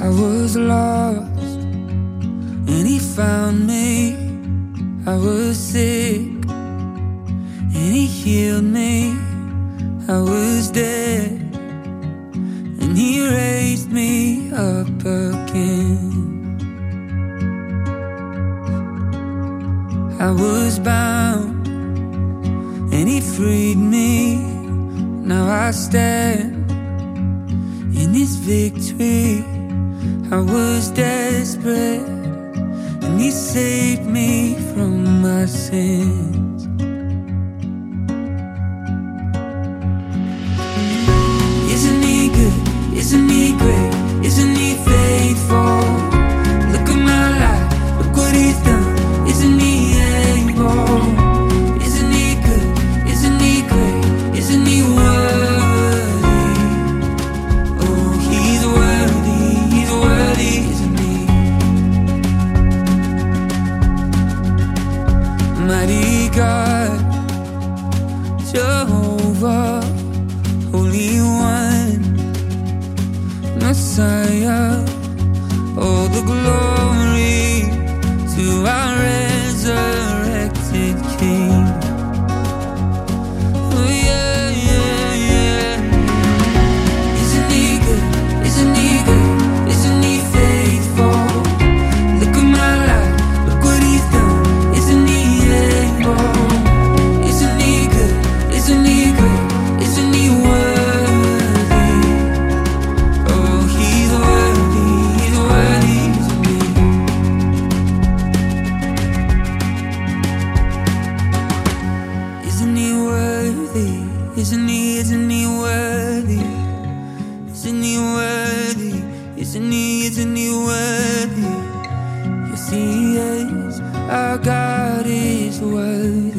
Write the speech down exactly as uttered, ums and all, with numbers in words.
I was lost and he found me. I was sick and he healed me. I was dead and he raised me up again. I was bound and he freed me. Now I stand in his victory. I was desperate and he saved me from my sins. Isn't he good? Isn't he great? Isn't he faithful? Look at my life, look what he's done. Isn't he able? Isn't he good? Isn't he great? Isn't he worthy? Oh, he's worthy, he's worthy, isn't he? Mighty God, Jehovah, Holy One, Messiah, all the glory to our resurrected King. Oh yeah, yeah, yeah. Isn't he good? Isn't he good? Isn't he faithful? Look at my life, look what he's done. Isn't he able? Isn't he good? Isn't he great? Isn't he worthy? Oh, he's worthy, he's worthy to me. Isn't he worthy? Isn't he, isn't he worthy? Isn't he worthy? Isn't he, isn't he worthy? Yes, he is. Our God is worthy.